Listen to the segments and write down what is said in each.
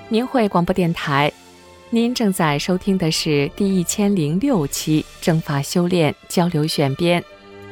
明慧广播电台，您正在收听的是第1006期正法修炼交流选编。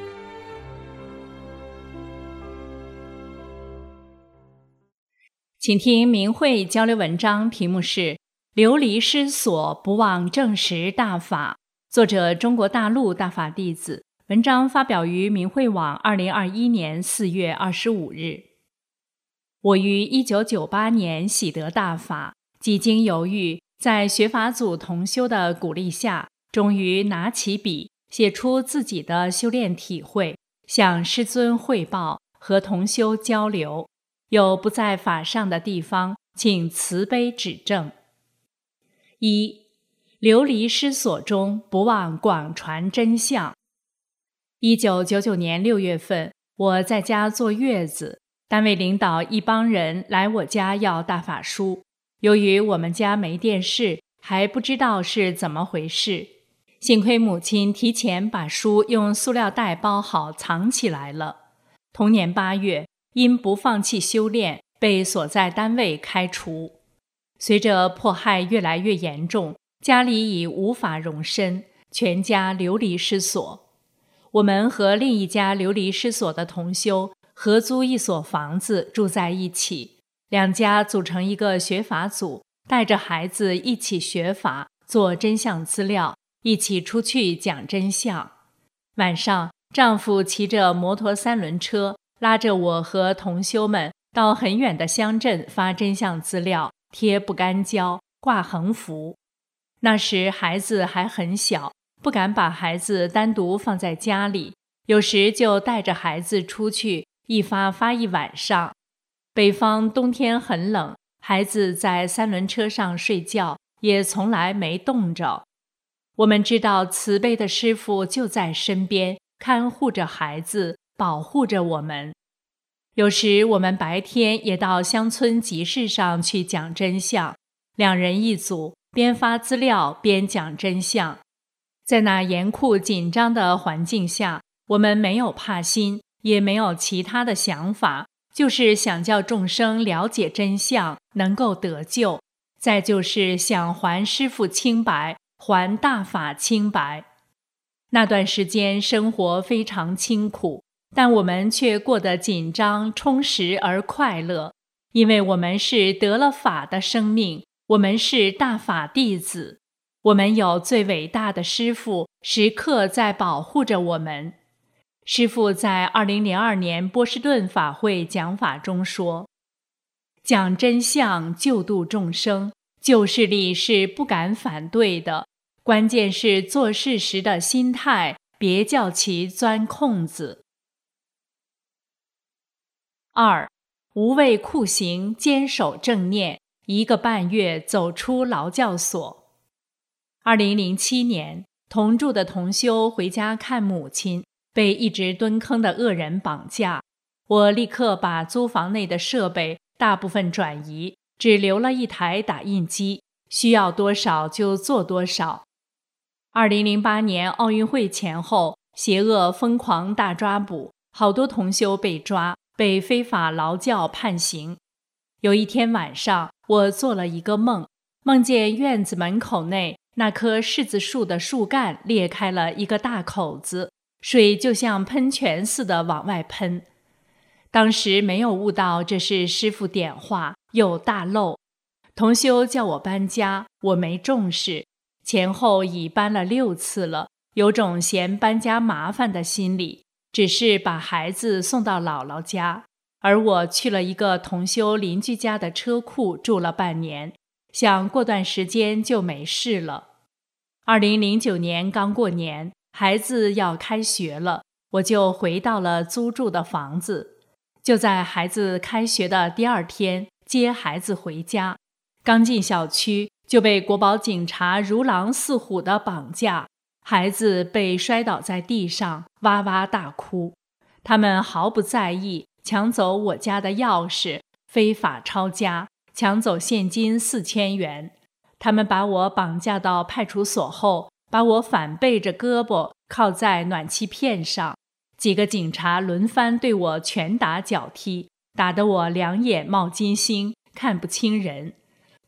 请听明慧交流文章，题目是流离失所，不忘正识大法，作者中国大陆大法弟子。文章发表于明慧网2021年4月25日。我于1998年喜得大法，几经犹豫，在学法组同修的鼓励下，终于拿起笔写出自己的修炼体会，向师尊汇报，和同修交流。有不在法上的地方，请慈悲指正。1. 流离失所中，不忘广传真相。1999年6月份，我在家坐月子，单位领导一帮人来我家要大法书。由于我们家没电视，还不知道是怎么回事，幸亏母亲提前把书用塑料袋包好藏起来了。同年8月，因不放弃修炼，被所在单位开除。随着迫害越来越严重，家里已无法容身，全家流离失所。我们和另一家流离失所的同修合租一所房子住在一起，两家组成一个学法组，带着孩子一起学法，做真相资料，一起出去讲真相。晚上，丈夫骑着摩托3轮车，拉着我和同修们到很远的乡镇发真相资料，贴不干胶，挂横幅。那时孩子还很小，不敢把孩子单独放在家里，有时就带着孩子出去，一发一晚上。北方冬天很冷，孩子在3轮车上睡觉，也从来没冻着。我们知道慈悲的师父就在身边，看护着孩子，保护着我们。有时我们白天也到乡村集市上去讲真相，两人一组，边发资料边讲真相。在那严酷紧张的环境下，我们没有怕心，也没有其他的想法，就是想叫众生了解真相，能够得救，再就是想还师父清白，还大法清白。那段时间生活非常清苦，但我们却过得紧张、充实而快乐，因为我们是得了法的生命，我们是大法弟子，我们有最伟大的师父，时刻在保护着我们。师父在2002年波士顿法会讲法中说，讲真相救度众生，旧势力是不敢反对的，关键是做事时的心态，别叫其钻空子。2. 无畏酷刑，坚守正念，1个半月走出劳教所。2007年，同住的同修回家看母亲，被一直蹲坑的恶人绑架。我立刻把租房内的设备大部分转移，只留了一台打印机，需要多少就做多少。2008年奥运会前后，邪恶疯狂大抓捕，好多同修被抓，被非法劳教判刑。有一天晚上，我做了一个梦，梦见院子门口内那棵柿子树的树干裂开了一个大口子，水就像喷泉似的往外喷。当时没有悟到这是师父点化，又大漏。同修叫我搬家，我没重视，前后已搬了6次了，有种嫌搬家麻烦的心理，只是把孩子送到姥姥家。而我去了一个同修邻居家的车库住了半年，想过段时间就没事了。2009年刚过年，孩子要开学了，我就回到了租住的房子。就在孩子开学的第2天，接孩子回家，刚进小区就被国保警察如狼似虎的绑架，孩子被摔倒在地上，哇哇大哭。他们毫不在意，抢走我家的钥匙，非法抄家，抢走现金4000元。他们把我绑架到派出所后，把我反背着胳膊靠在暖气片上，几个警察轮番对我拳打脚踢，打得我两眼冒金星，看不清人。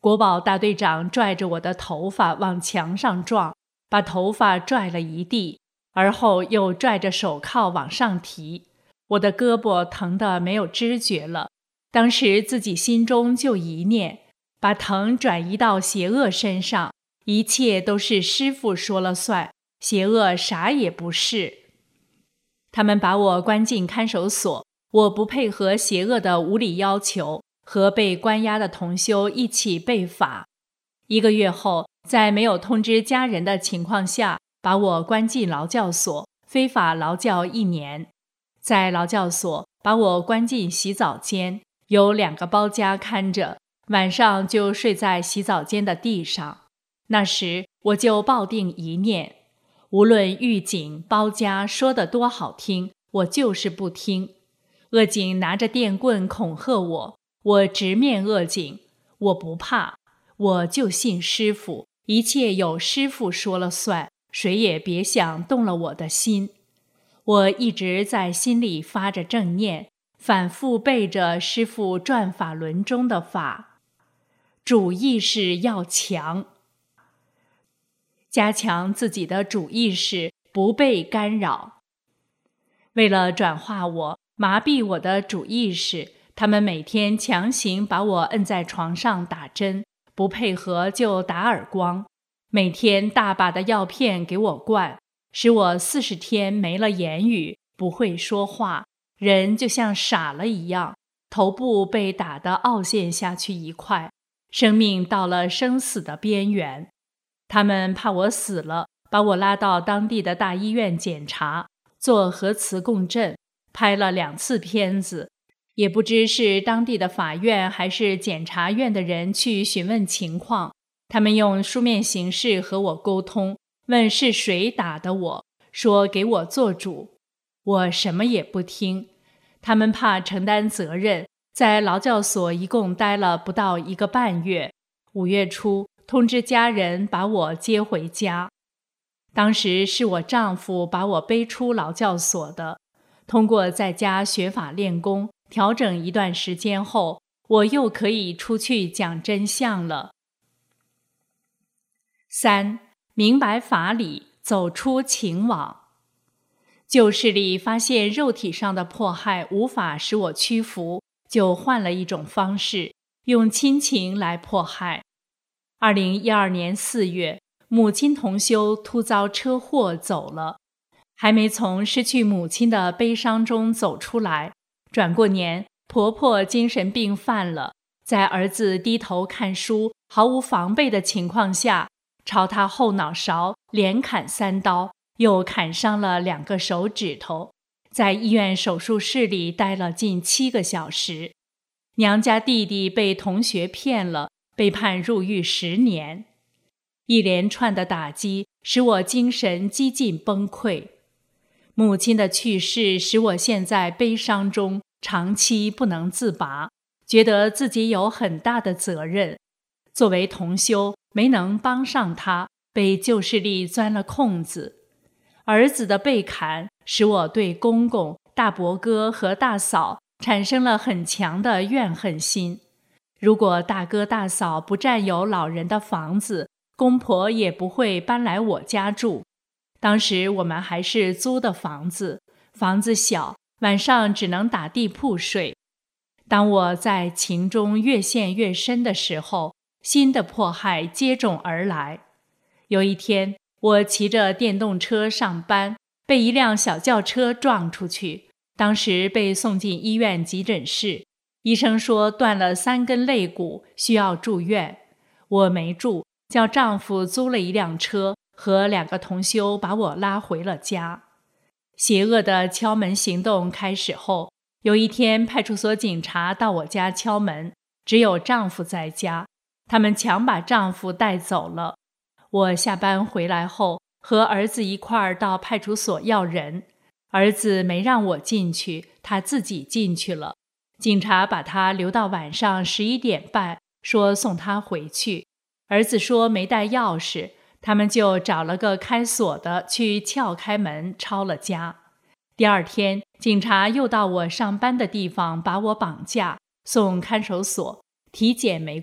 国保大队长拽着我的头发往墙上撞，把头发拽了一地，而后又拽着手铐往上提，我的胳膊疼得没有知觉了。当时自己心中就一念，把疼转移到邪恶身上，一切都是师父说了算，邪恶啥也不是。他们把我关进看守所，我不配合邪恶的无理要求，和被关押的同修一起被罚。1个月后，在没有通知家人的情况下，把我关进劳教所，非法劳教1年。在劳教所，把我关进洗澡间，有2个包家看着，晚上就睡在洗澡间的地上。那时我就抱定一念，无论狱警、包家说得多好听，我就是不听。恶警拿着电棍恐吓我，我直面恶警，我不怕，我就信师父，一切有师父说了算，谁也别想动了我的心。我一直在心里发着正念，反复背着师父转法轮中的法，主意识要强，加强自己的主意识，不被干扰。为了转化我，麻痹我的主意识，他们每天强行把我摁在床上打针，不配合就打耳光，每天大把的药片给我灌，使我40天没了言语，不会说话，人就像傻了一样，头部被打得凹陷下去一块，生命到了生死的边缘。他们怕我死了，把我拉到当地的大医院检查，做核磁共振，拍了2次片子，也不知是当地的法院还是检察院的人去询问情况。他们用书面形式和我沟通，问是谁打的我，说给我做主。我什么也不听，他们怕承担责任，在劳教所一共待了不到1个半月。5月初通知家人把我接回家。当时是我丈夫把我背出劳教所的。通过在家学法练功，调整一段时间后，我又可以出去讲真相了。3. 明白法理，走出情网。旧势力发现肉体上的迫害无法使我屈服，就换了一种方式，用亲情来迫害。2012年4月，母亲同修突遭车祸走了，还没从失去母亲的悲伤中走出来。转过年，婆婆精神病犯了，在儿子低头看书毫无防备的情况下，朝他后脑勺连砍3刀，又砍伤了2个手指头，在医院手术室里待了近7个小时。娘家弟弟被同学骗了，被判入狱10年。一连串的打击使我精神几近崩溃。母亲的去世使我陷在悲伤中，长期不能自拔，觉得自己有很大的责任。作为同修，没能帮上他，被旧势力钻了空子。儿子的被砍使我对公公、大伯哥和大嫂产生了很强的怨恨心。如果大哥大嫂不占有老人的房子，公婆也不会搬来我家住。当时我们还是租的房子，房子小，晚上只能打地铺睡。当我在情中越陷越深的时候，新的迫害接踵而来。有一天，我骑着电动车上班，被一辆小轿车撞出去，当时被送进医院急诊室，医生说断了3根肋骨，需要住院。我没住，叫丈夫租了一辆车，和2个同修把我拉回了家。邪恶的敲门行动开始后，有一天派出所警察到我家敲门，只有丈夫在家，他们强把丈夫带走了。我下班回来后，和儿子一块儿到派出所要人，儿子没让我进去，他自己进去了。警察把他留到晚上11点半，说送他回去。儿子说没带钥匙，他们就找了个开锁的去撬开门，抄了家。第2天，警察又到我上班的地方把我绑架，送看守所，体检没过，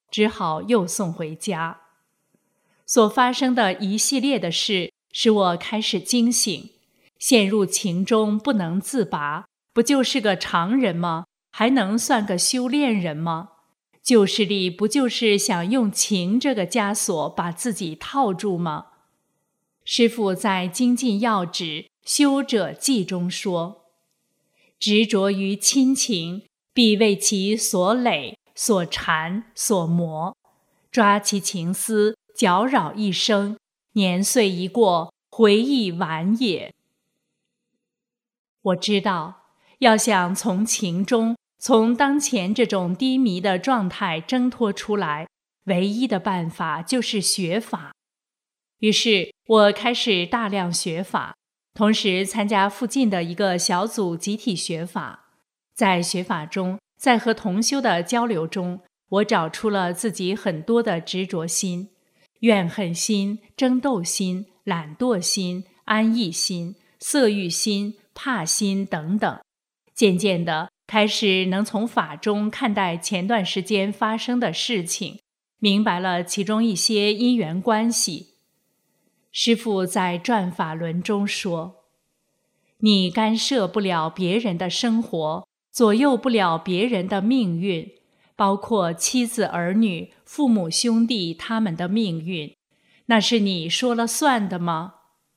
只好又送回家。所发生的一系列的事使我开始惊醒，陷入情中不能自拔，不就是个常人吗？还能算个修炼人吗？旧势力不就是想用情这个枷锁把自己套住吗？师父在《精进要旨·修者记》中说，执着于亲情，必为其所累、所缠、所磨，抓其情丝，搅扰一生，年岁一过，回忆晚也。我知道，要想从情中，从当前这种低迷的状态挣脱出来，唯一的办法就是学法。于是我开始大量学法，同时参加附近的一个小组集体学法。在学法中，在和同修的交流中，我找出了自己很多的执着心、怨恨心、争斗心、懒惰心、安逸心、色欲心、怕心等等。渐渐地开始能从法中看待前段时间发生的事情，明白了其中一些因缘关系。师父在转法轮中说，你干涉不了别人的生活，左右不了别人的命运，包括妻子儿女、父母兄弟他们的命运，那是你说了算的吗？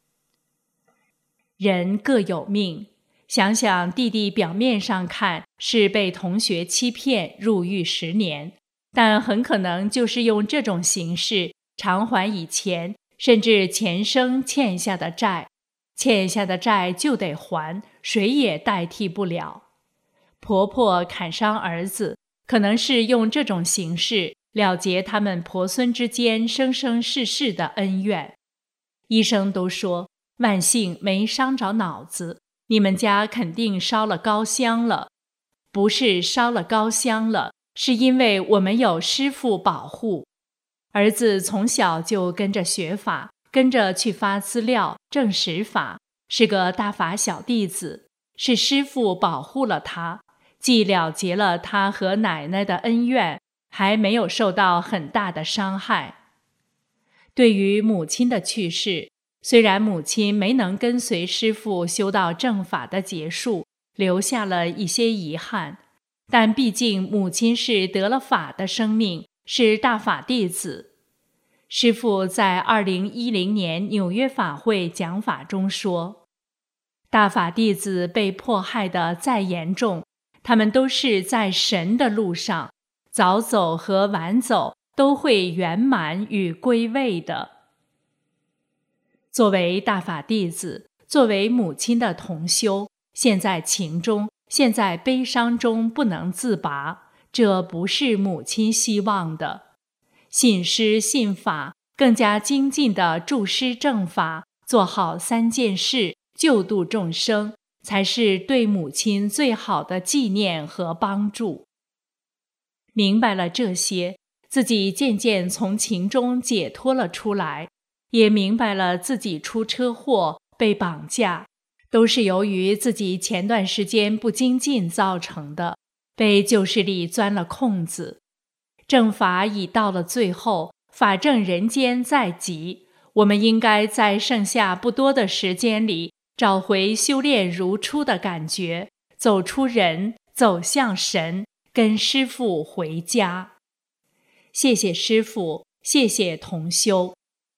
人各有命，想想弟弟表面上看是被同学欺骗入狱10年，但很可能就是用这种形式偿还以前甚至前生欠下的债，欠下的债就得还，谁也代替不了。婆婆砍伤儿子，可能是用这种形式了结他们婆孙之间生生世世的恩怨。医生都说，万幸没伤着脑子，你们家肯定烧了高香了。不是烧了高香了，是因为我们有师父保护。儿子从小就跟着学法，跟着去发资料证实法，是个大法小弟子，是师父保护了他，既了结了他和奶奶的恩怨，还没有受到很大的伤害。对于母亲的去世，虽然母亲没能跟随师父修到正法的结束，留下了一些遗憾，但毕竟母亲是得了法的生命，是大法弟子。师父在2010年纽约法会讲法中说，大法弟子被迫害得再严重，他们都是在神的路上，早走和晚走都会圆满与归位的。作为大法弟子，作为母亲的同修，陷在情中，陷在悲伤中不能自拔，这不是母亲希望的。信师信法，更加精进地助师正法，做好3件事，救度众生，才是对母亲最好的纪念和帮助。明白了这些，自己渐渐从情中解脱了出来，也明白了自己出车祸、被绑架，都是由于自己前段时间不精进造成的，被旧势力钻了空子。正法已到了最后，法正人间在即，我们应该在剩下不多的时间里，找回修炼如初的感觉，走出人，走向神，跟师父回家。谢谢师父，谢谢同修。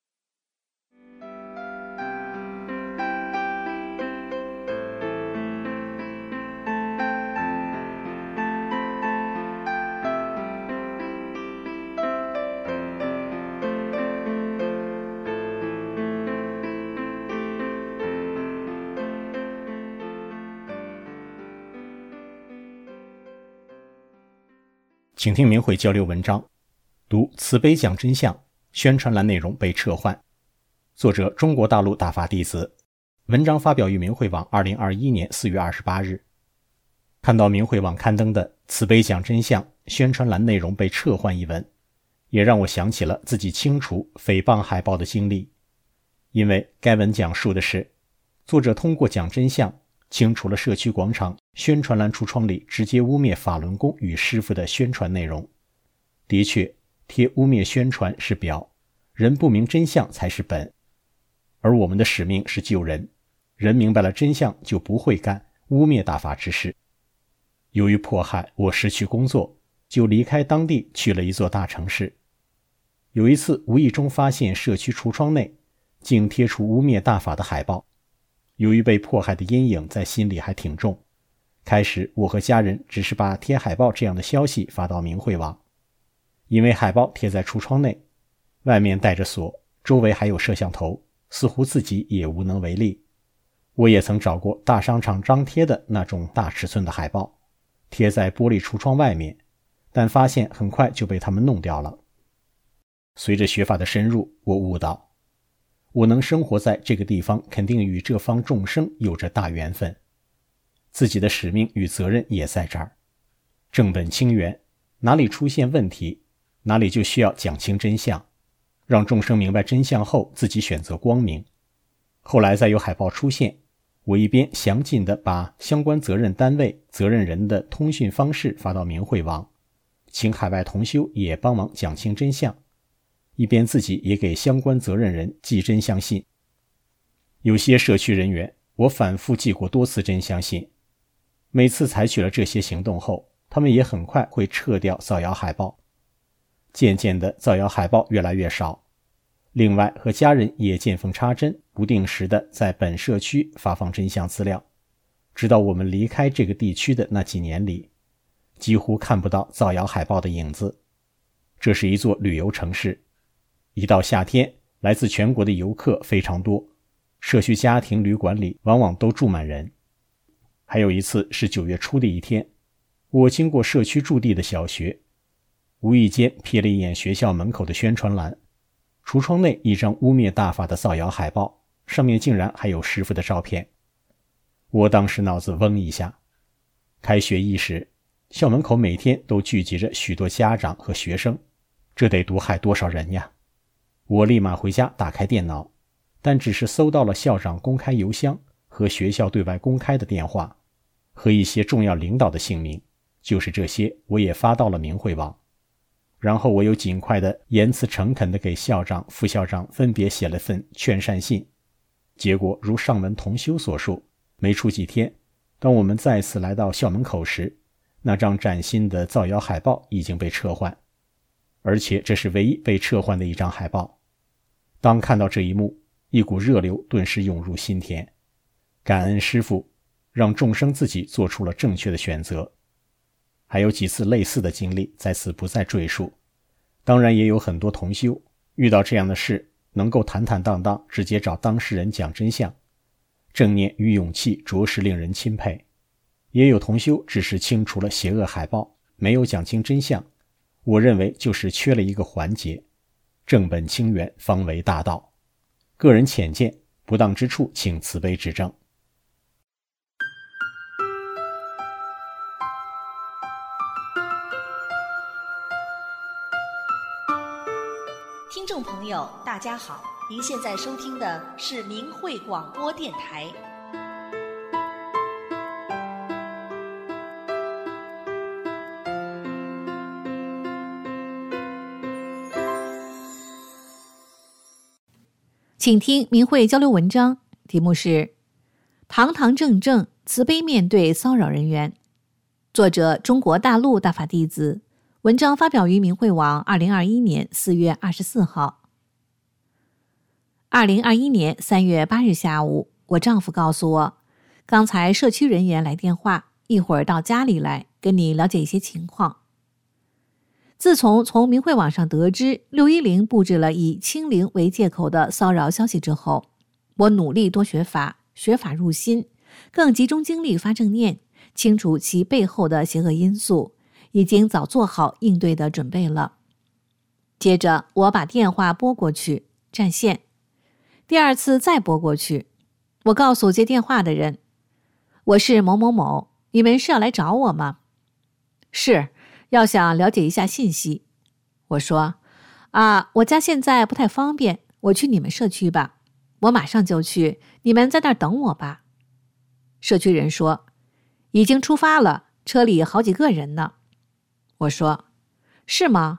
请听明慧交流文章，读慈悲讲真相，宣传栏内容被撤换。作者中国大陆大法弟子，文章发表于明慧网2021年4月28日。看到明慧网刊登的慈悲讲真相，宣传栏内容被撤换一文，也让我想起了自己清除诽谤海报的经历。因为该文讲述的是作者通过讲真相清除了社区广场宣传栏橱窗里直接污蔑法轮功与师父的宣传内容。的确， 贴污蔑宣传是表，人不明真相才是本。而我们的使命是救人，人明白了真相就不会干污蔑大法之事。由于迫害，我失去工作，就离开当地去了一座大城市。有一次无意中发现社区橱窗内竟贴出污蔑大法的海报，由于被迫害的阴影在心里还挺重，开始我和家人只是把贴海报这样的消息发到明慧网。因为海报贴在橱窗内，外面带着锁，周围还有摄像头，似乎自己也无能为力。我也曾找过大商场张贴的那种大尺寸的海报，贴在玻璃橱窗外面，但发现很快就被他们弄掉了。随着学法的深入，我悟到，我能生活在这个地方，肯定与这方众生有着大缘分，自己的使命与责任也在这儿。正本清源，哪里出现问题，哪里就需要讲清真相，让众生明白真相后自己选择光明。后来再有海报出现，我一边详尽地把相关责任单位、责任人的通讯方式发到明慧网，请海外同修也帮忙讲清真相，一边自己也给相关责任人寄真相信。有些社区人员，我反复寄过多次真相信，每次采取了这些行动后，他们也很快会撤掉造谣海报。渐渐的，造谣海报越来越少。另外，和家人也见缝插针，不定时的在本社区发放真相资料。直到我们离开这个地区的那几年里，几乎看不到造谣海报的影子。这是一座旅游城市，一到夏天，来自全国的游客非常多，社区家庭旅馆里往往都住满人。还有一次是9月初的一天，我经过社区驻地的小学，无意间瞥了一眼学校门口的宣传栏，橱窗内一张污蔑大法的造谣海报，上面竟然还有师傅的照片。我当时脑子嗡一下。开学伊始，校门口每天都聚集着许多家长和学生，这得毒害多少人呀！我立马回家打开电脑，但只是搜到了校长公开邮箱和学校对外公开的电话，和一些重要领导的姓名，就是这些我也发到了明慧网。然后我又尽快的言辞诚恳地给校长、副校长分别写了份劝善信。结果如上文同修所述，没出几天，当我们再次来到校门口时，那张崭新的造谣海报已经被撤换，而且这是唯一被撤换的一张海报。当看到这一幕，一股热流顿时涌入心田，感恩师父让众生自己做出了正确的选择。还有几次类似的经历，在此不再赘述。当然也有很多同修遇到这样的事，能够坦坦荡荡直接找当事人讲真相，正念与勇气着实令人钦佩。也有同修只是清除了邪恶海报，没有讲清真相，我认为就是缺了一个环节，正本清源方为大道。个人浅见，不当之处请慈悲指正。 听众朋友大家好，您现在收听的是明慧广播电台。 请听明慧交流文章，题目是堂堂正正慈悲面对骚扰人员，作者中国大陆大法弟子，文章发表于明慧网2021年4月24号。2021年3月8日下午，我丈夫告诉我，刚才社区人员来电话，一会儿到家里来跟你了解一些情况。自从明慧网上得知610布置了以清零为借口的骚扰消息之后，我努力多学法，学法入心，更集中精力发正念，清楚其背后的邪恶因素，已经早做好应对的准备了。接着我把电话拨过去，占线。第二次再拨过去，我告诉接电话的人，我是某某某，你们是要来找我吗？是，要想了解一下信息。我说，我家现在不太方便，我去你们社区吧，我马上就去，你们在那儿等我吧。社区人说，已经出发了，车里好几个人呢。我说，是吗？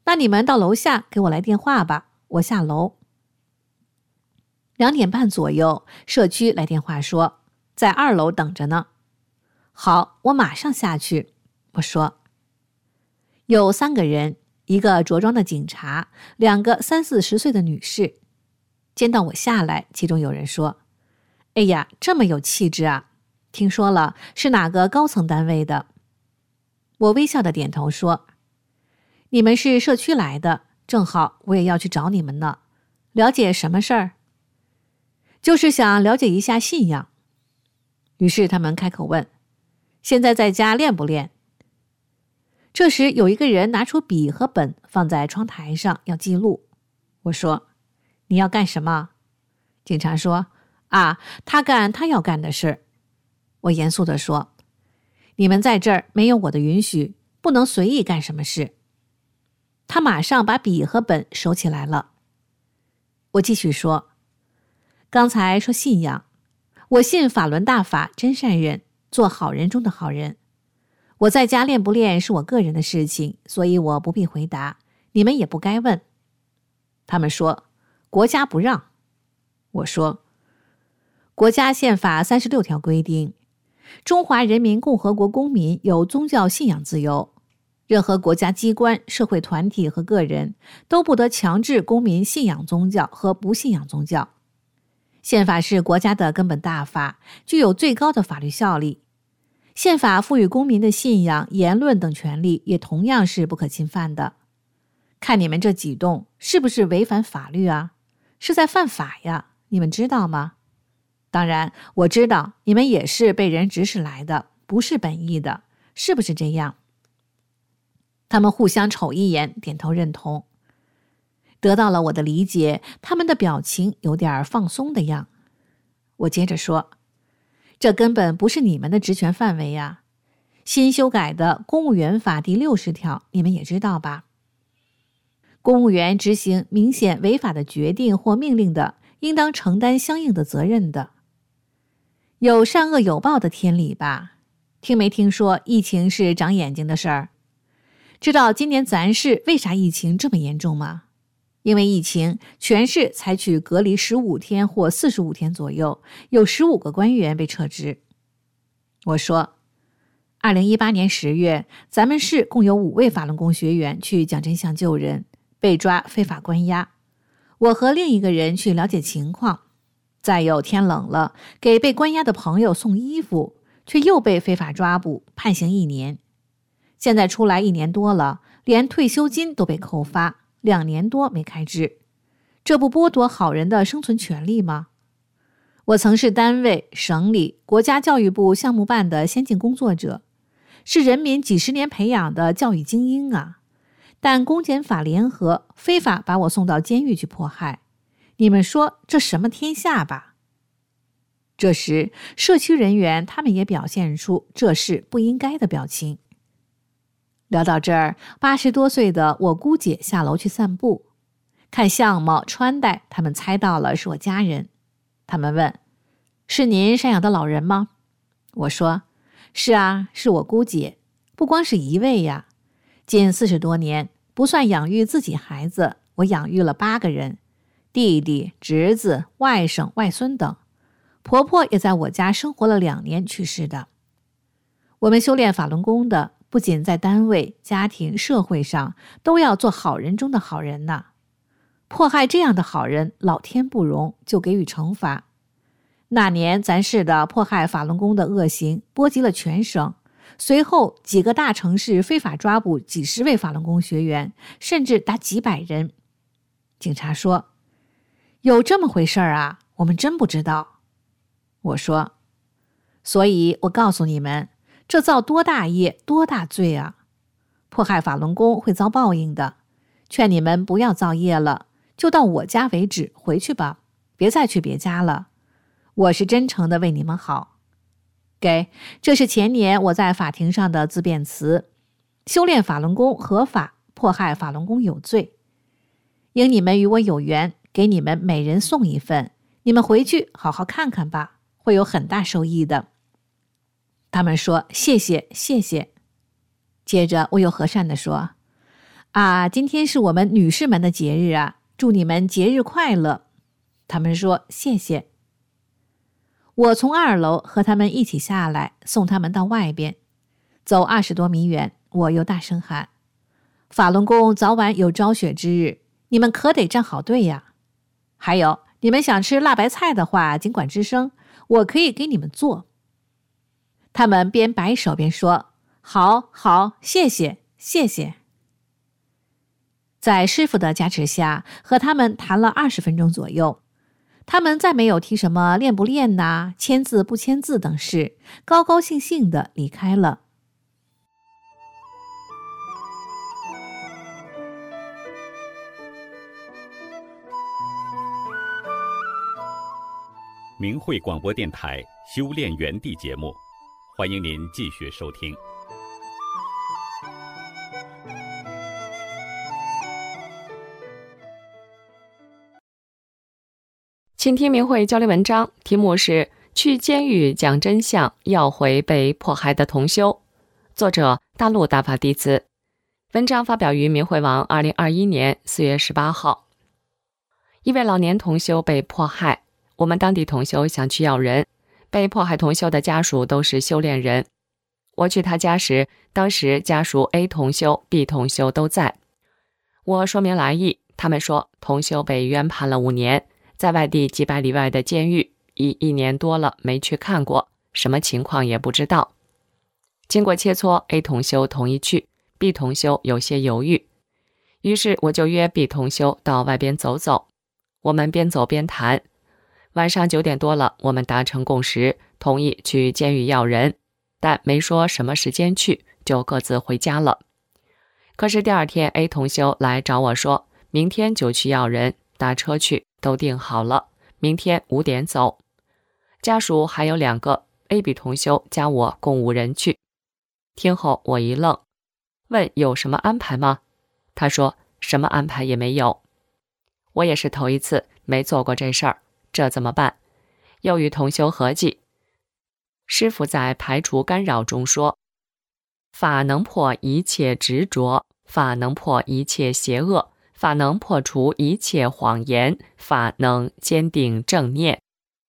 那你们到楼下给我来电话吧，我下楼。2点半左右，社区来电话说在2楼等着呢。好，我马上下去。我说，有3个人，一个着装的警察，2个30-40岁的女士。见到我下来，其中有人说，哎呀，这么有气质啊，听说了是哪个高层单位的。我微笑地点头说，你们是社区来的，正好我也要去找你们呢。了解什么事儿？就是想了解一下信仰。于是他们开口问，现在在家练不练？这时有一个人拿出笔和本放在窗台上要记录。我说，你要干什么？警察说，他干他要干的事。我严肃地说，你们在这儿没有我的允许，不能随意干什么事。他马上把笔和本收起来了。我继续说，刚才说信仰，我信法轮大法真善忍，做好人中的好人。我在家练不练是我个人的事情，所以我不必回答，你们也不该问。他们说，国家不让。我说，国家宪法36条规定，中华人民共和国公民有宗教信仰自由，任何国家机关、社会团体和个人都不得强制公民信仰宗教和不信仰宗教。宪法是国家的根本大法，具有最高的法律效力。宪法赋予公民的信仰、言论等权利也同样是不可侵犯的。看你们这举动是不是违反法律啊？是在犯法呀，你们知道吗？当然，我知道你们也是被人指使来的，不是本意的，是不是这样？他们互相瞅一眼，点头认同。得到了我的理解，他们的表情有点放松的样。我接着说，这根本不是你们的职权范围呀。新修改的公务员法第60条，你们也知道吧？公务员执行明显违法的决定或命令的，应当承担相应的责任的。有善恶有报的天理吧？听没听说疫情是长眼睛的事儿？知道今年咱市为啥疫情这么严重吗？因为疫情，全市采取隔离15天或45天左右，有15个官员被撤职。我说，2018年10月，咱们市共有5位法轮功学员去讲真相救人，被抓非法关押。我和另一个人去了解情况。再有天冷了，给被关押的朋友送衣服，却又被非法抓捕，判刑1年。现在出来1年多了，连退休金都被扣发，2年多没开支，这不剥夺好人的生存权利吗？我曾是单位、省里、国家教育部项目办的先进工作者，是人民几10年培养的教育精英啊！但公检法联合非法把我送到监狱去迫害，你们说这什么天下吧？这时，社区人员他们也表现出这事不应该的表情。聊到这儿，80多岁的我姑姐下楼去散步，看相貌穿戴，他们猜到了是我家人。他们问，是您赡养的老人吗？我说，是啊，是我姑姐，不光是一位呀，近40多年，不算养育自己孩子，我养育了8个人，弟弟、侄子、外甥、外孙等，婆婆也在我家生活了2年去世的。我们修炼法轮功的，不仅在单位、家庭、社会上都要做好人中的好人呐。迫害这样的好人，老天不容，就给予惩罚。那年咱市的迫害法轮功的恶行波及了全省，随后几个大城市非法抓捕几10位法轮功学员，甚至达几百人。警察说，有这么回事啊，我们真不知道。我说，所以我告诉你们，这造多大业多大罪啊！迫害法轮功会遭报应的，劝你们不要造业了，就到我家为止，回去吧，别再去别家了。我是真诚的为你们好。这是前年我在法庭上的自辩词，修炼法轮功合法，迫害法轮功有罪。因你们与我有缘，给你们每人送一份，你们回去好好看看吧，会有很大收益的。他们说谢谢谢谢。接着我又和善地说， 啊，今天是我们女士们的节日啊，祝你们节日快乐。他们说谢谢。我从2楼和他们一起下来，送他们到外边。走20多米远，我又大声喊：法轮功早晚有昭雪之日，你们可得站好队呀！还有，你们想吃辣白菜的话，尽管吱声，我可以给你们做。他们边摆手边说：好，好，谢谢，谢谢。在师傅的加持下，和他们谈了20分钟左右。他们再没有提什么练不练呐、签字不签字等事，高高兴兴地离开了。 明慧广播电台修炼园地节目，欢迎您继续收听。 请听明慧交流文章，题目是去监狱讲真相，要回被迫害的同修。作者大陆大法弟子。文章发表于明慧网2021年4月18号。一位老年同修被迫害，我们当地同修想去要人，被迫害同修的家属都是修炼人。我去他家时，当时家属 A 同修、B 同修都在。我说明来意，他们说同修被冤判了5年，在外地几百里外的监狱，已1年多了没去看过，什么情况也不知道。经过切磋， A 同修同意去， B 同修有些犹豫，于是我就约 B 同修到外边走走。我们边走边谈，晚上9点多了，我们达成共识，同意去监狱要人，但没说什么时间去，就各自回家了。可是第2天 A 同修来找我说，明天就去要人，打车去，都订好了，明天5点走。家属还有2个 A、B 同修加我共5人去。听后我一愣，问有什么安排吗？他说什么安排也没有。我也是头一次，没做过这事儿，这怎么办？又与同修合计。师父在排除干扰中说，法能破一切执着，法能破一切邪恶，法能破除一切谎言，法能坚定正念。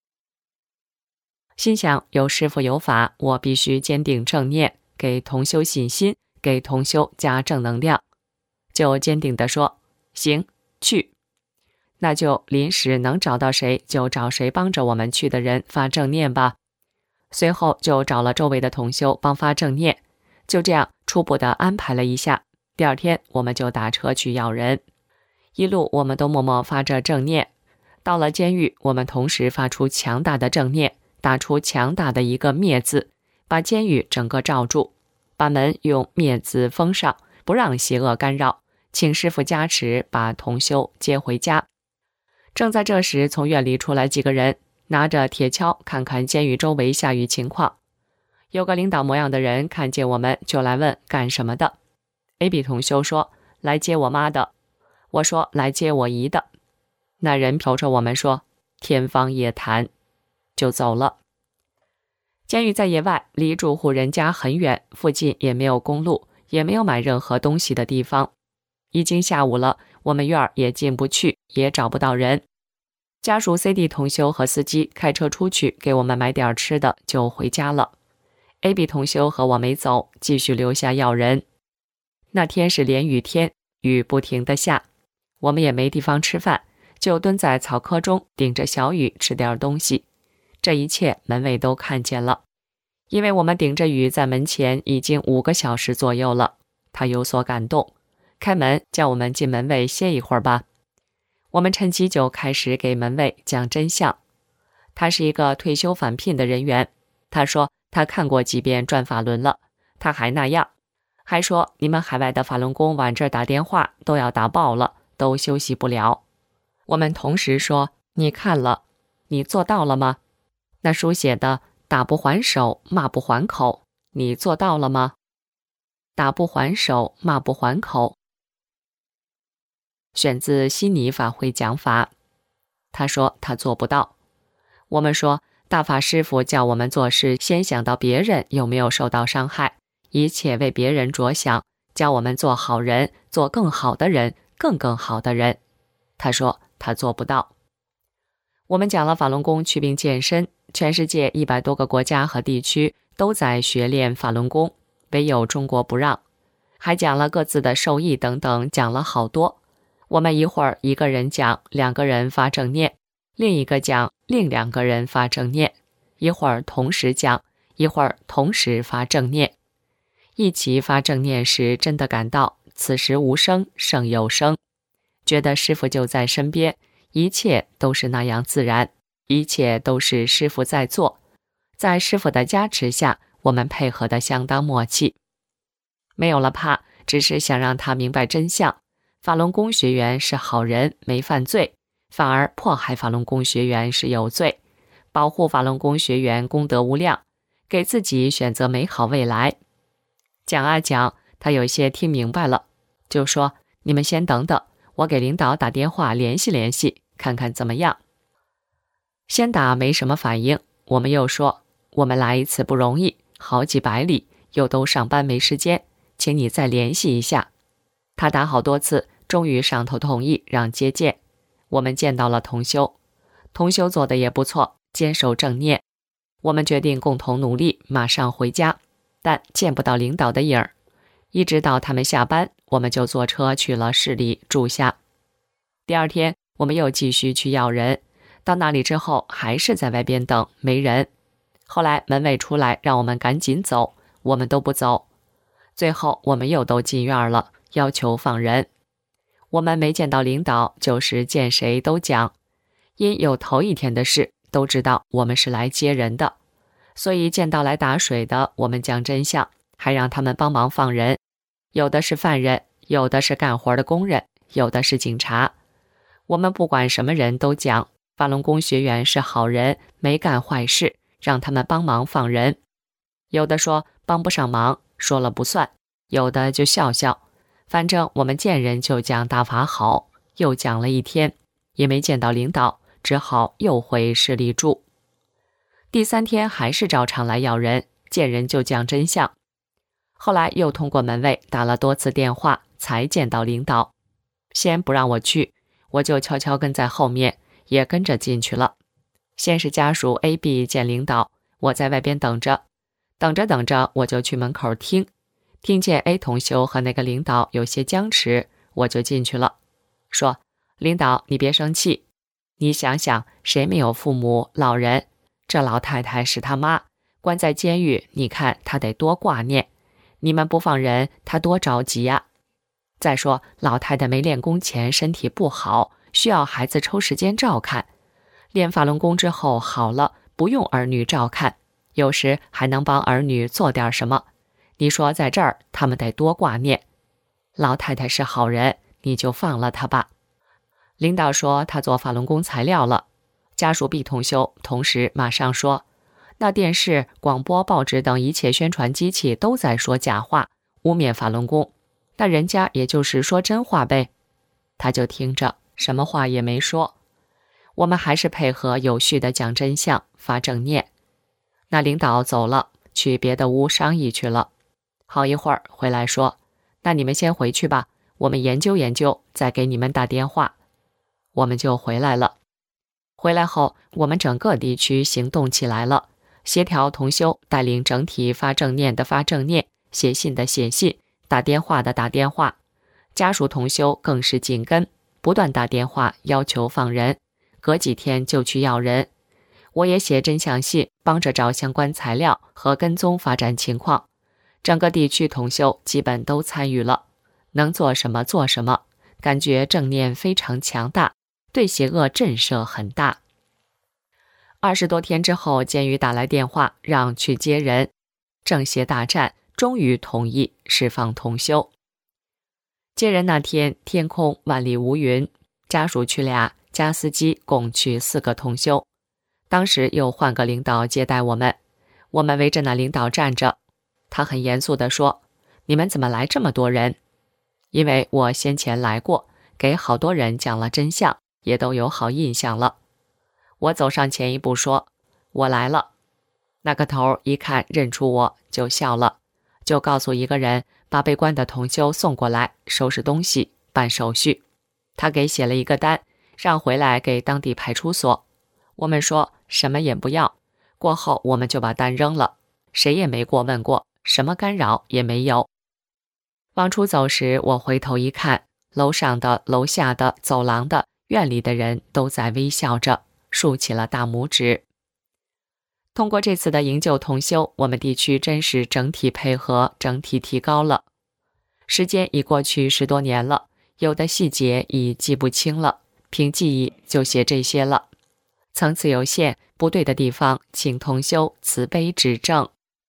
心想有师父有法，我必须坚定正念，给同修信心，给同修加正能量。就坚定地说，行，去。那就临时能找到谁就找谁帮着我们去的人发正念吧。随后就找了周围的同修帮发正念，就这样初步的安排了一下。第2天我们就打车去要人，一路我们都默默发着正念。到了监狱，我们同时发出强大的正念，打出强大的一个灭字，把监狱整个罩住，把门用灭字封上，不让邪恶干扰，请师父加持，把同修接回家。正在这时，从院里出来几个人，拿着铁锹看看监狱周围下雨情况。有个领导模样的人看见我们就来问干什么的。 A、B 同修说来接我妈的，我说来接我姨的。那人瞅着我们说天方夜谭，就走了。监狱在野外，离住户人家很远，附近也没有公路，也没有买任何东西的地方。已经下午了，我们院儿也进不去，也找不到人。家属 CD 同修和司机开车出去给我们买点吃的，就回家了。AB 同修和我没走，继续留下要人。那天是连雨天，雨不停地下，我们也没地方吃饭，就蹲在草窠中顶着小雨吃点东西。这一切门卫都看见了，因为我们顶着雨在门前已经5个小时左右了。他有所感动，开门叫我们进门卫歇一会儿吧。我们趁机就开始给门卫讲真相。他是一个退休返聘的人员，他说他看过几遍转法轮了，他还那样，还说你们海外的法轮功往这儿打电话都要打爆了，都休息不了。我们同时说，你看了，你做到了吗？那书写的打不还手，骂不还口，你做到了吗？打不还手，骂不还口。选自悉尼法会讲法。他说他做不到。我们说大法师父叫我们做事先想到别人有没有受到伤害，一切为别人着想， 教我们做好人，做更好的人，更好的人。他说他做不到。我们讲了法轮功祛病健身，全世界100多个国家和地区都在学练法轮功，唯有中国不让。还讲了各自的受益等等，讲了好多。我们一会儿一个人讲，2个人发正念，另一个讲，另2个人发正念，一会儿同时讲，一会儿同时发正念。一起发正念时，真的感到此时无声胜有声，觉得师父就在身边，一切都是那样自然，一切都是师父在做。在师父的加持下，我们配合得相当默契。没有了怕，只是想让他明白真相。法轮功学员是好人，没犯罪，反而迫害法轮功学员是有罪。保护法轮功学员功德无量，给自己选择美好未来。讲啊讲，他有些听明白了，就说你们先等等，我给领导打电话联系联系，看看怎么样。先打没什么反应，我们又说我们来一次不容易，好几百里，又都上班没时间，请你再联系一下。他打好多次，终于上头同意让接见。我们见到了同修，同修做的也不错，坚守正念。我们决定共同努力，马上回家，但见不到领导的影儿。一直到他们下班，我们就坐车去了市里住下。第二天，我们又继续去要人，到那里之后还是在外边等，没人。后来门卫出来让我们赶紧走，我们都不走。最后我们又都进院了，要求放人。我们没见到领导，就是见谁都讲，因有头一天的事，都知道我们是来接人的，所以见到来打水的，我们讲真相，还让他们帮忙放人。有的是犯人，有的是干活的工人，有的是警察。我们不管什么人都讲，法轮功学员是好人，没干坏事，让他们帮忙放人。有的说帮不上忙，说了不算，有的就笑笑。反正我们见人就讲大法好，又讲了一天，也没见到领导，只好又回市里住。第3天还是照常来要人，见人就讲真相。后来又通过门卫打了多次电话，才见到领导。先不让我去，我就悄悄跟在后面，也跟着进去了。先是家属 A、B 见领导，我在外边等着，等着我就去门口听见 A 同修和那个领导有些僵持，我就进去了，说领导你别生气，你想想谁没有父母老人，这老太太是他妈，关在监狱，你看她得多挂念，你们不放人她多着急呀。再说老太太没练功前身体不好，需要孩子抽时间照看，练法轮功之后好了，不用儿女照看，有时还能帮儿女做点什么。你说在这儿他们得多挂念，老太太是好人，你就放了她吧。领导说他做法轮功材料了。家属 B 同修同时马上说，那电视、广播、报纸等一切宣传机器都在说假话，污蔑法轮功，那人家也就是说真话呗。他就听着，什么话也没说。我们还是配合有序的讲真相，发正念。那领导走了，去别的屋商议去了。好一会儿回来说，那你们先回去吧，我们研究研究，再给你们打电话。我们就回来了。回来后，我们整个地区行动起来了，协调同修，带领整体发正念的发正念，写信的写信，打电话的打电话。家属同修更是紧跟，不断打电话要求放人，隔几天就去要人。我也写真相信，帮着找相关材料和跟踪发展情况。整个地区同修基本都参与了，能做什么做什么，感觉正念非常强大，对邪恶震慑很大。20多天之后，监狱打来电话让去接人，正邪大战终于同意释放同修。接人那天天空万里无云，家属去俩，加司机共去4个同修。当时又换个领导接待我们，我们围着那领导站着，他很严肃地说，你们怎么来这么多人？因为我先前来过，给好多人讲了真相，也都有好印象了。我走上前一步说，我来了。那个头一看认出我就笑了，就告诉一个人把被关的同修送过来，收拾东西，办手续。他给写了一个单，让回来给当地派出所。我们说什么也不要，过后我们就把单扔了，谁也没过问过，什么干扰也没有。往出走时，我回头一看，楼上的、楼下的、走廊的、院里的人都在微笑着，竖起了大拇指。通过这次的营救同修，我们地区真是整体配合，整体提高了。时间已过去10多年了，有的细节已记不清了，凭记忆就写这些了。层次有限，不对的地方，请同修慈悲指正。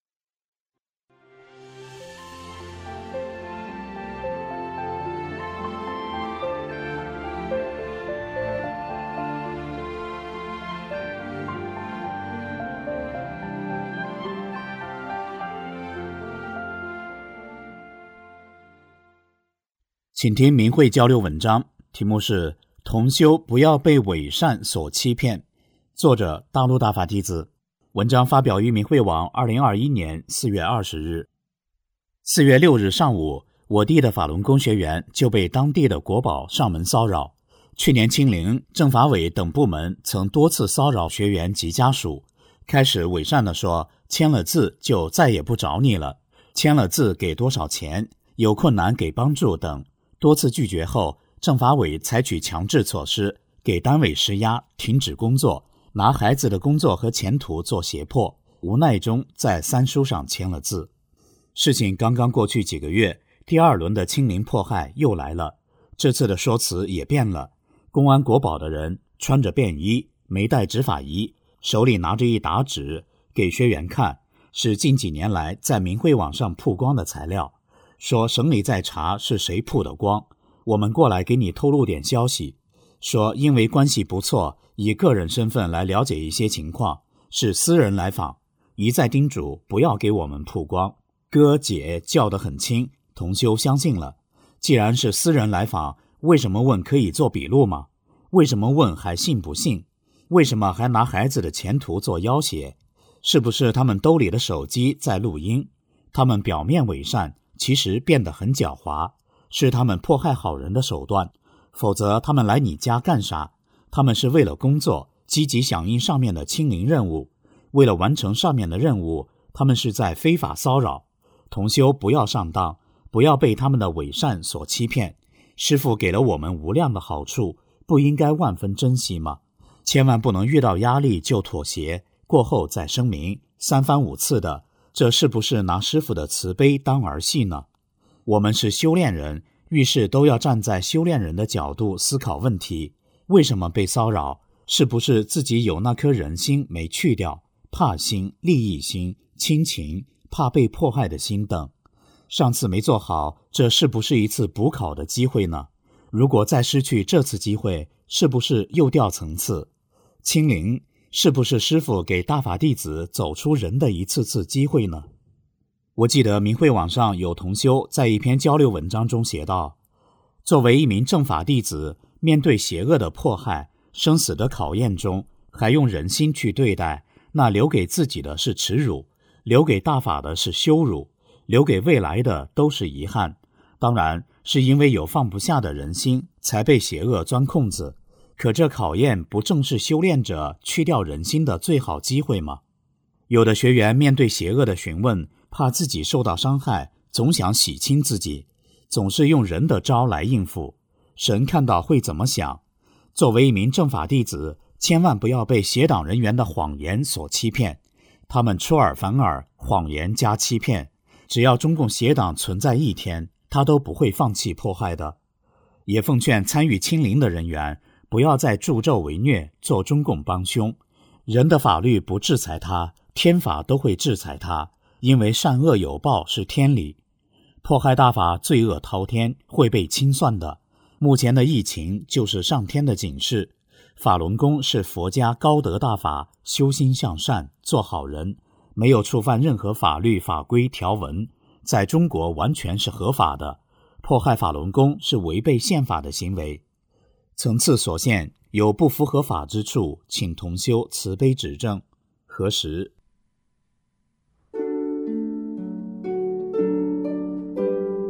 请听明慧交流文章，题目是同修不要被伪善所欺骗，作者大陆大法弟子。文章发表于明慧网2021年4月20日。4月6日上午，我地的法轮功学员就被当地的国保上门骚扰。去年清零，政法委等部门曾多次骚扰学员及家属，开始伪善地说签了字就再也不找你了，签了字给多少钱，有困难给帮助等。多次拒绝后，政法委采取强制措施，给单位施压，停止工作，拿孩子的工作和前途做胁迫，无奈中在3书上签了字。事情刚刚过去几个月，第2轮的清零迫害又来了，这次的说辞也变了。公安国保的人穿着便衣，没带执法仪，手里拿着一沓纸给学员看，是近几年来在明慧网上曝光的材料，说省里在查是谁曝的光，我们过来给你透露点消息，说因为关系不错，以个人身份来了解一些情况，是私人来访，一再叮嘱不要给我们曝光。哥姐叫得很轻，同修相信了。既然是私人来访，为什么问可以做笔录吗？为什么问还信不信？为什么还拿孩子的前途做要挟？是不是他们兜里的手机在录音？他们表面伪善，其实变得很狡猾，是他们迫害好人的手段。否则他们来你家干啥？他们是为了工作，积极响应上面的清零任务。为了完成上面的任务，他们是在非法骚扰。同修不要上当，不要被他们的伪善所欺骗。师父给了我们无量的好处，不应该万分珍惜吗？千万不能遇到压力就妥协，过后再声明，3番5次的，这是不是拿师父的慈悲当儿戏呢？我们是修炼人，遇事都要站在修炼人的角度思考问题。为什么被骚扰？是不是自己有那颗人心没去掉？怕心、利益心、亲情、怕被迫害的心等。上次没做好，这是不是一次补考的机会呢？如果再失去这次机会，是不是又掉层次？清零是不是师父给大法弟子走出人的一次次机会呢？我记得明慧网上有同修在一篇交流文章中写道，作为一名正法弟子，面对邪恶的迫害、生死的考验中，还用人心去对待，那留给自己的是耻辱，留给大法的是羞辱，留给未来的都是遗憾。当然是因为有放不下的人心，才被邪恶钻空子。可这考验不正是修炼者去掉人心的最好机会吗？有的学员面对邪恶的询问，怕自己受到伤害，总想洗清自己，总是用人的招来应付。神看到会怎么想？作为一名正法弟子，千万不要被邪党人员的谎言所欺骗。他们出尔反尔，谎言加欺骗，只要中共邪党存在一天，他都不会放弃迫害的。也奉劝参与清零的人员，不要再助纣为虐，做中共帮凶。人的法律不制裁他，天法都会制裁他，因为善恶有报是天理。迫害大法罪恶滔天，会被清算的。目前的疫情就是上天的警示。法轮功是佛家高德大法，修心向善，做好人，没有触犯任何法律法规条文，在中国完全是合法的。迫害法轮功是违背宪法的行为。层次所限，有不符合法之处，请同修慈悲指正。何时？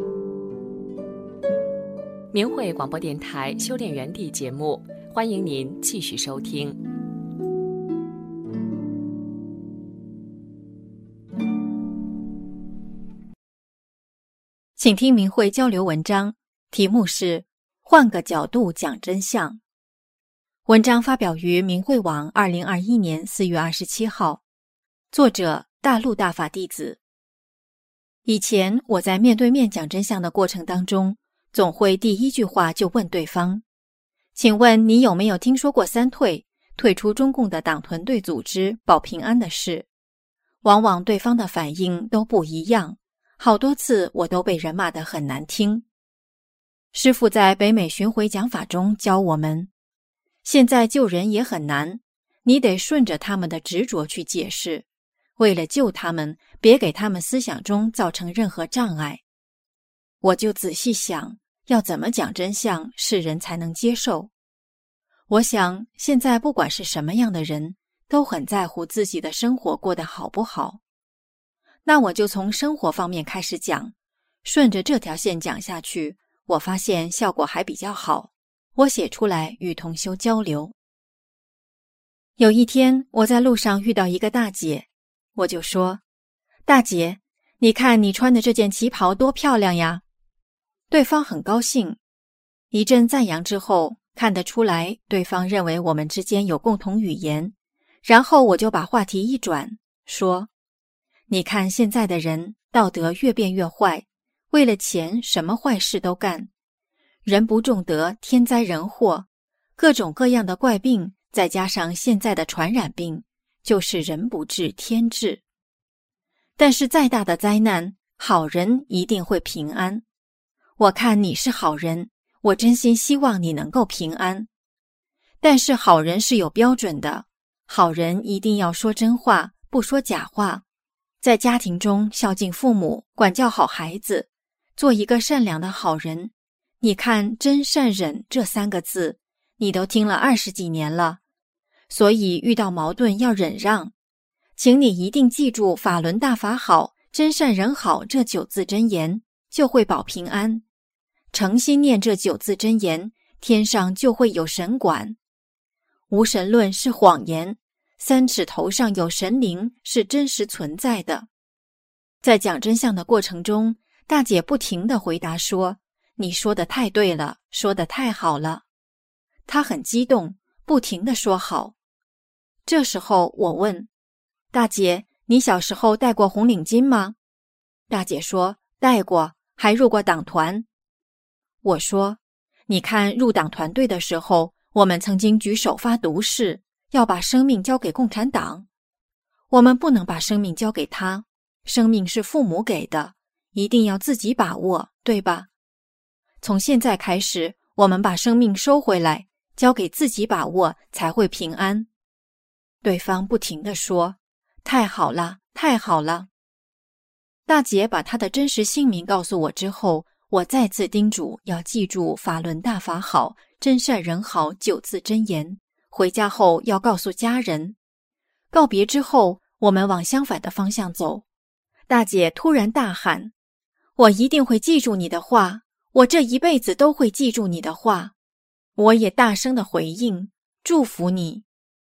明慧广播电台修炼园地节目，欢迎您继续收听。 请听明慧交流文章，题目是换个角度讲真相。文章发表于明慧网2021年4月27号，作者大陆大法弟子。以前我在面对面讲真相的过程当中，总会第一句话就问对方，请问你有没有听说过三退出中共的党团队组织保平安的事？往往对方的反应都不一样，好多次我都被人骂得很难听。师父在北美巡回讲法中教我们，现在救人也很难，你得顺着他们的执着去解释，为了救他们，别给他们思想中造成任何障碍。我就仔细想，要怎么讲真相，世人才能接受？我想，现在不管是什么样的人，都很在乎自己的生活过得好不好。那我就从生活方面开始讲，顺着这条线讲下去，我发现效果还比较好。我写出来与同修交流。有一天，我在路上遇到一个大姐，我就说：“大姐，你看你穿的这件旗袍多漂亮呀！”对方很高兴，一阵赞扬之后，看得出来对方认为我们之间有共同语言，然后我就把话题一转，说：“你看现在的人道德越变越坏，为了钱什么坏事都干，人不重德，天灾人祸，各种各样的怪病，再加上现在的传染病，就是人不治天治。但是再大的灾难，好人一定会平安。我看你是好人，我真心希望你能够平安。但是好人是有标准的，好人一定要说真话，不说假话，在家庭中孝敬父母，管教好孩子，做一个善良的好人。你看真善忍这3个字，你都听了20几年了，所以遇到矛盾要忍让。请你一定记住法轮大法好，真善忍好这9字真言，就会保平安。诚心念这9字真言，天上就会有神管。无神论是谎言，3尺头上有神灵是真实存在的。在讲真相的过程中，大姐不停地回答说：“你说的太对了，说的太好了。”她很激动，不停地说好。这时候我问：“大姐，你小时候戴过红领巾吗？”大姐说：“戴过，还入过党团。”我说：“你看入党团队的时候，我们曾经举手发毒誓，要把生命交给共产党。我们不能把生命交给他，生命是父母给的，一定要自己把握，对吧？从现在开始，我们把生命收回来，交给自己把握，才会平安。”对方不停地说：“太好了，太好了。”大姐把她的真实姓名告诉我之后，我再次叮嘱要记住法轮大法好，真善人好9字真言，回家后要告诉家人。告别之后，我们往相反的方向走。大姐突然大喊：“我一定会记住你的话，我这一辈子都会记住你的话。”我也大声的回应：“祝福你。”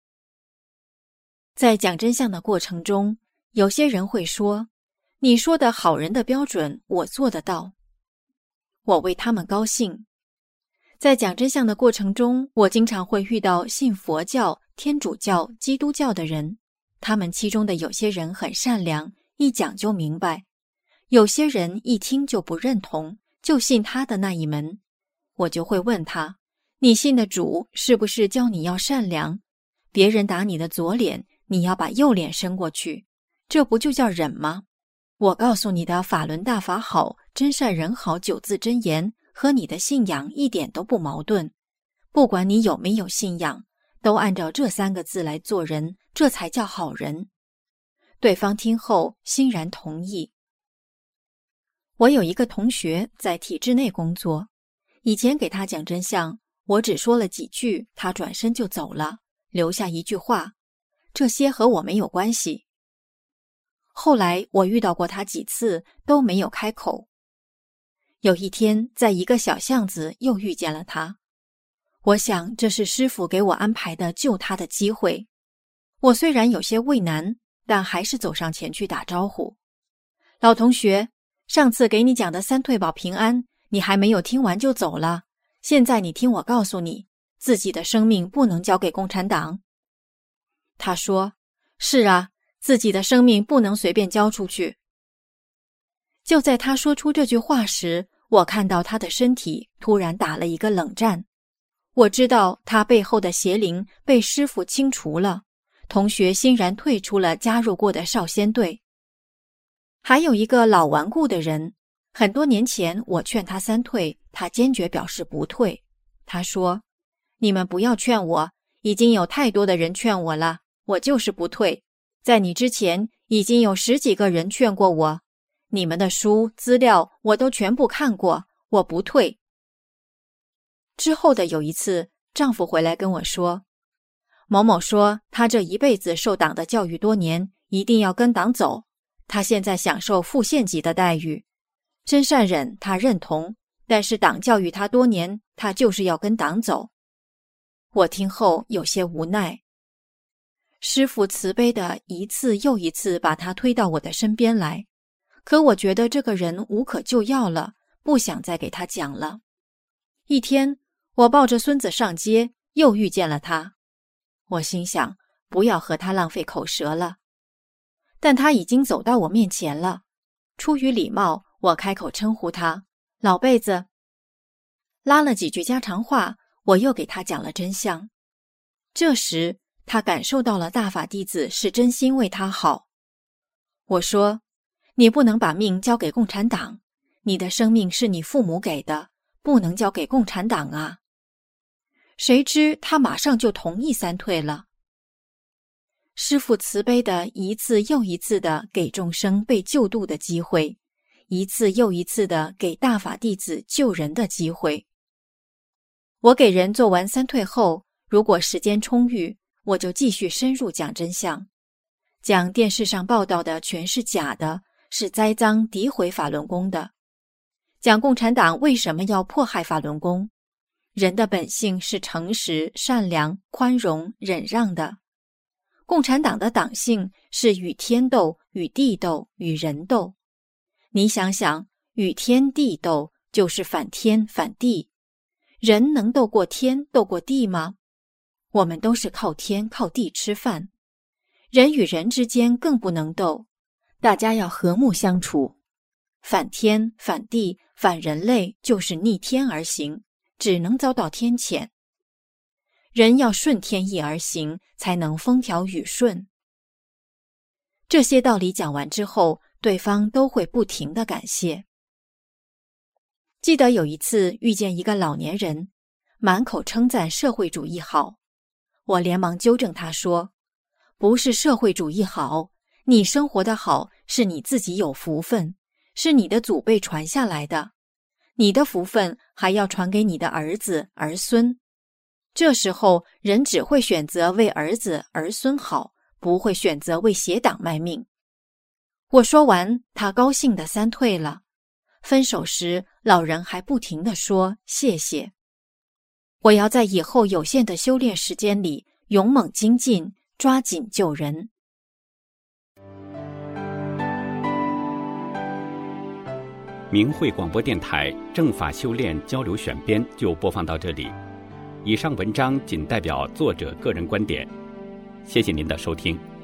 在讲真相的过程中，有些人会说：“你说的好人的标准，我做得到。”我为他们高兴。在讲真相的过程中，我经常会遇到信佛教、天主教、基督教的人，他们其中的有些人很善良，一讲就明白；有些人一听就不认同，就信他的那一门。我就会问他：“你信的主是不是教你要善良？别人打你的左脸，你要把右脸伸过去，这不就叫忍吗？我告诉你的法轮大法好，真善人好9字真言和你的信仰一点都不矛盾。不管你有没有信仰，都按照这3个字来做人，这才叫好人。”对方听后欣然同意。我有一个同学在体制内工作，以前给他讲真相，我只说了几句，他转身就走了，留下一句话：“这些和我没有关系。”后来我遇到过他几次，都没有开口。 有一天在一个小巷子又遇见了他，我想这是师父给我安排的救他的机会。我虽然有些畏难，但还是走上前去打招呼。老同学，上次给你讲的三退保平安，你还没有听完就走了，现在你听我告诉你，自己的生命不能交给共产党。他说，是啊，自己的生命不能随便交出去。就在他说出这句话时，我看到他的身体突然打了一个冷战。我知道他背后的邪灵被师父清除了，同学欣然退出了加入过的少先队。还有一个老顽固的人，很多年前我劝他三退，他坚决表示不退。他说，你们不要劝我，已经有太多的人劝我了，我就是不退。在你之前已经有10几个人劝过我，你们的书资料我都全部看过，我不退。之后的有一次，丈夫回来跟我说，某某说他这一辈子受党的教育多年，一定要跟党走，他现在享受副县级的待遇，真善忍他认同，但是党教育他多年，他就是要跟党走。我听后有些无奈，师父慈悲的一次又一次把他推到我的身边来，可我觉得这个人无可救药了，不想再给他讲了。一天，我抱着孙子上街，又遇见了他。我心想，不要和他浪费口舌了。但他已经走到我面前了，出于礼貌，我开口称呼他老辈子。拉了几句家常话，我又给他讲了真相。这时他感受到了大法弟子是真心为他好。我说，你不能把命交给共产党，你的生命是你父母给的，不能交给共产党啊。谁知他马上就同意三退了。师父慈悲的一次又一次的给众生被救度的机会，一次又一次的给大法弟子救人的机会。我给人做完三退后，如果时间充裕，我就继续深入讲真相，讲电视上报道的全是假的，是栽赃诋毁法轮功的，讲共产党为什么要迫害法轮功，人的本性是诚实、善良、宽容、忍让的。共产党的党性是与天斗、与地斗、与人斗。你想想，与天地斗就是反天反地，人能斗过天斗过地吗？我们都是靠天靠地吃饭，人与人之间更不能斗，大家要和睦相处。反天反地反人类就是逆天而行，只能遭到天谴。人要顺天意而行，才能风调雨顺。这些道理讲完之后，对方都会不停地感谢。记得有一次遇见一个老年人，满口称赞社会主义好，我连忙纠正他说，不是社会主义好，你生活的好是你自己有福分，是你的祖辈传下来的，你的福分还要传给你的儿子儿孙。这时候人只会选择为儿子儿孙好，不会选择为邪党卖命。我说完，他高兴地三退了。分手时，老人还不停地说谢谢。我要在以后有限的修炼时间里勇猛精进，抓紧救人。 明慧广播电台正法修炼交流选编就播放到这里，以上文章仅代表作者个人观点，谢谢您的收听。